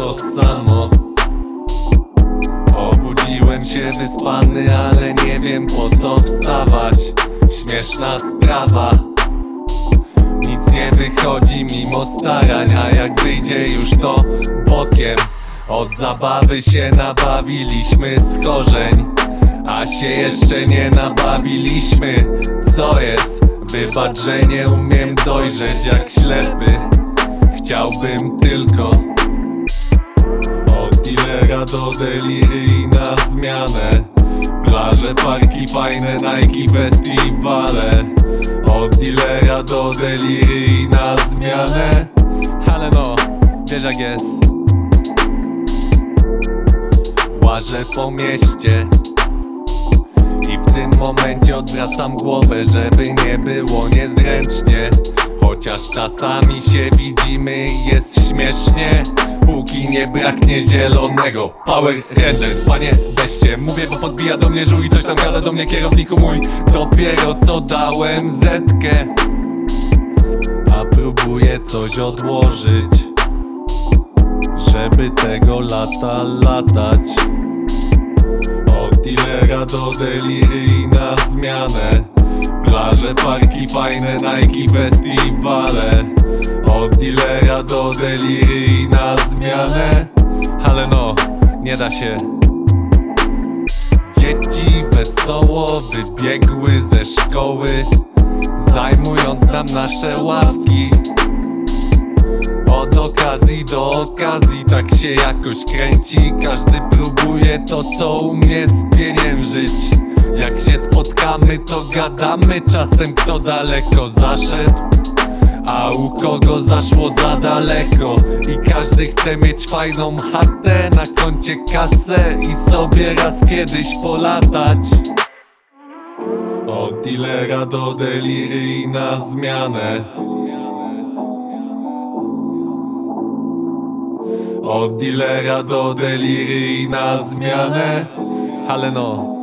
to samo. Obudziłem się wyspany, ale nie wiem po co wstawać. Śmieszna sprawa, nic nie wychodzi mimo starań, a jak wyjdzie już to bokiem. Od zabawy się nabawiliśmy schorzeń, a się jeszcze nie nabawiliśmy. Co jest? Wybacz, że nie umiem dojrzeć jak ślepy. Chciałbym tylko od dealera do deliry i na zmianę. Plaże, parki, fajne Nike, festiwale. Od dealera do deliry i na zmianę. Ale no, wiesz jak jest. Łażę po mieście i w tym momencie odwracam głowę, żeby nie było niezręcznie. Chociaż czasami się widzimy i jest śmiesznie, póki nie braknie zielonego Power Rangers. Panie weźcie, mówię, bo podbija do mnie żół i coś tam gada do mnie kierowniku mój. Dopiero co dałem zetkę, a próbuję coś odłożyć, żeby tego lata latać. Od dealera do deliry i na zmianę. Plaże, parki, fajne Nike, festiwale. Od dealera do deliry i na zmianę. Ale no, nie da się. Dzieci wesoło wybiegły ze szkoły, zajmując nam nasze ławki. Od okazji do okazji tak się jakoś kręci. Każdy próbuje to co umie spieniężyć. Jak się spotkamy to gadamy czasem kto daleko zaszedł, a u kogo zaszło za daleko. I każdy chce mieć fajną chatę, na koncie kasę i sobie raz kiedyś polatać. Od dealera do deliry i na zmianę. Od dealera do deliry i na zmianę. Ale no,